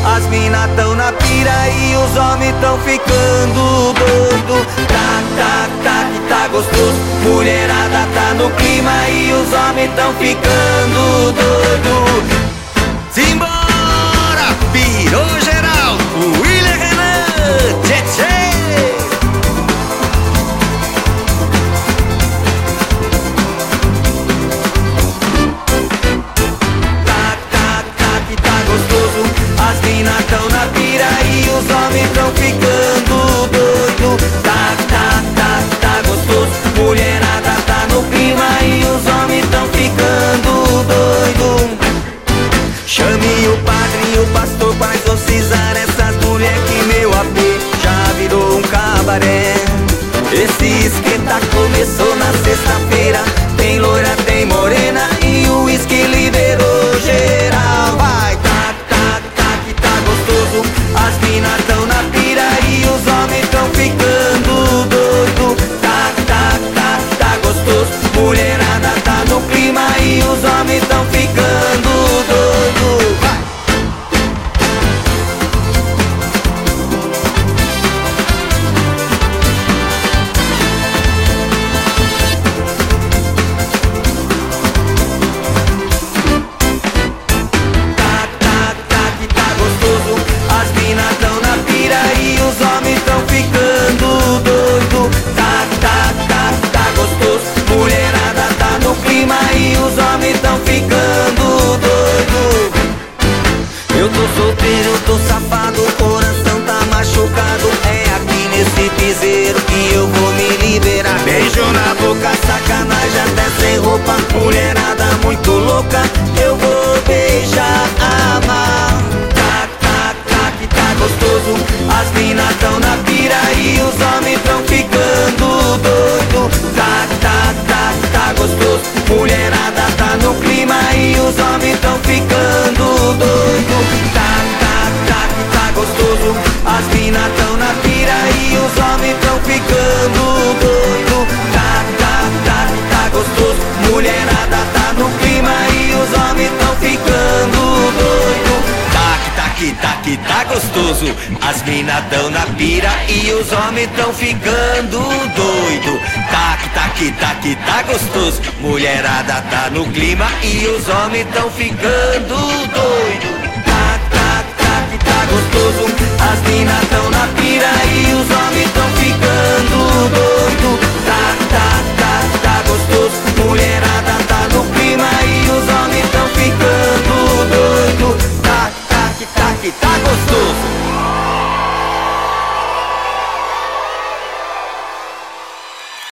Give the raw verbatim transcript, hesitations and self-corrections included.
As mina tão na pira e os homens tão ficando doido. Tá, tá, tá, que tá gostoso. Mulherada tá no clima e os homens tão ficando doido. Simbora, pirou geral, William Renan, tchê tchê. As mina tão na pira e os homens tão ficando doido. Tá, tá, tá, tá gostoso. Mulherada tá no clima e os homens tão ficando doido. Chame o padre e o pastor pra exorcizar essas mulher que meu A P já virou um cabaré. Esse esquenta começou na sexta-feira. Tem loira, tem morena e o uísque liberou geral. Vai, tá, tá, tá, que tá gostoso. As mina tão na pira e os homens tão ficando doido. Tá, tá, tá, tá gostoso. Mulherada tá no clima e os homens tão ficando doido. Vai. E os homens tão ficando doido. Eu tô solteiro, tô safado, o coração tá machucado. É aqui nesse piseiro que eu vou me liberar. Beijo na boca, sacanagem até sem roupa. Mulherada muito louca, eu vou beijar, amar. Tá, tá, tá, que tá gostoso. As mina tão na pira e os homens tão ficando doido. Tá, tá, tá, tá gostoso. Mulherada tá no clima e os homens tão ficando doido. Tá, tá, tá, que tá gostoso. As mina tão na pira e os homens tão ficando doido. Tá, tá, tá, que tá gostoso. Mulherada tá no clima e os homens tão ficando doido. Tá, tá, que tá, que tá gostoso. As mina tão na pira e os homens tão ficando doido. Tá, tá, que tá, que tá gostoso. Mulherada tá no clima e os homens tão ficando doido. Tá, tá, tá, que tá gostoso. As mina tão na pira e os homens tão ficando doido. Tá, tá,